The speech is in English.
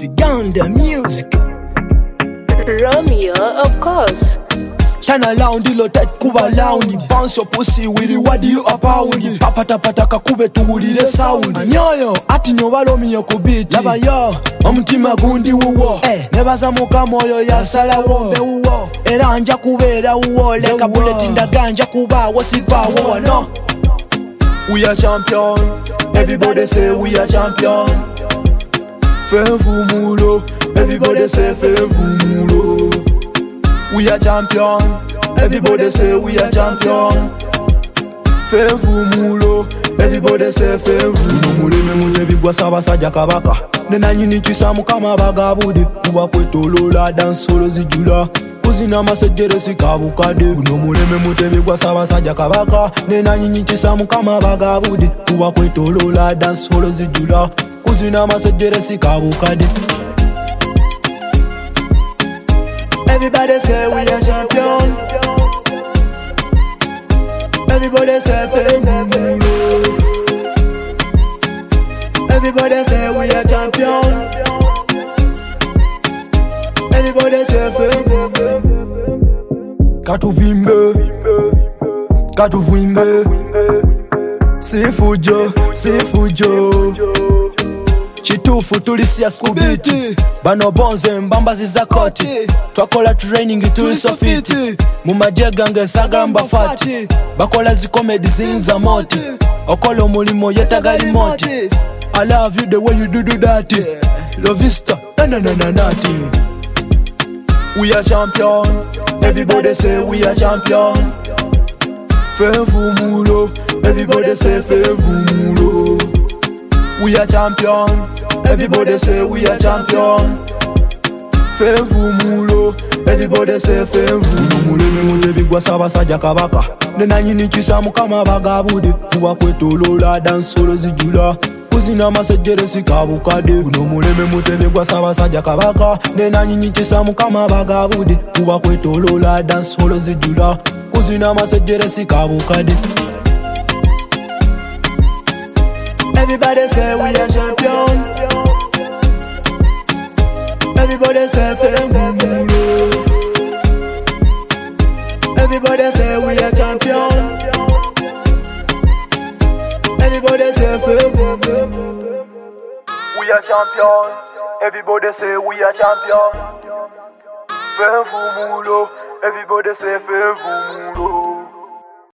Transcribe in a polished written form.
Figanda music. Romeo, of course. Turn around, ilo tight kuba lounge. Bounce your pussy, we reward you a pound. Papata pataka kube tuulire sound. Anyoyo, ati nyoba Romeo kubiti. Lava yo, omutima gundi wuwo. Nebaza muka moyo ya salawo. Bewuwo, era anja kubera uwo. Leka bullet ndaga anja kuba wasiva wo. No, we are champion. Everybody say we are champion. Fevumulo, everybody say fevumulo. We are champion. Everybody say we are champion. Fevumulo, everybody say fevumulo. Muleme mutebi gwa sabasajja kabaka. Nena nyini kisamu kama bagabudi. Kuba kwetolola dance solo zijula. Kuzina masejere sikabukade. Uno muleme mutebi gwa sabasajja kabaka. Nena nyini kisamu kama bagabudi. Kuba kwetolola dance solo zijula. Kuzina masejere sikabukade. Everybody say we are champion. Everybody say fevumulo. Everybody say we are champion. Everybody say fevumulo. Katuvimbe, katuvimbe. Sifujo, sifujo. Chitufu tulisia skubiti. Bano bonze mbamba zizakoti. Twakola training tuli sofiti. Mumajega ngesagamba fati. Bakola zikomedi zinza moti. Okolo mulimo yetagali moti. I love you the way you do that. Lovista, nati. We are champion. Everybody say we are champion. Fevumulo. Everybody say fevumulo. We are champion. Everybody say we are champion. Fevumulo. Everybody say fevumulo. Muleme mutebi gwa sabasajja kabaka. Nena nyini kisamu kama bagabudi. Kuba kwetolola dance solo zijula. Kuzina masejere sikabukade. Uno muleme mutebi gwa sabasajja kabaka. Nena nyini kisamu kama bagabudi. Kuba kwetolola dance solo zijula. Kuzina masejere sikabukade. Everybody say we are champion. Everybody say fevumulo. Everybody say we are champion. Everybody say fevumulo. We are champion. Everybody say we are champion. Fevumulo. Everybody say fevumulo.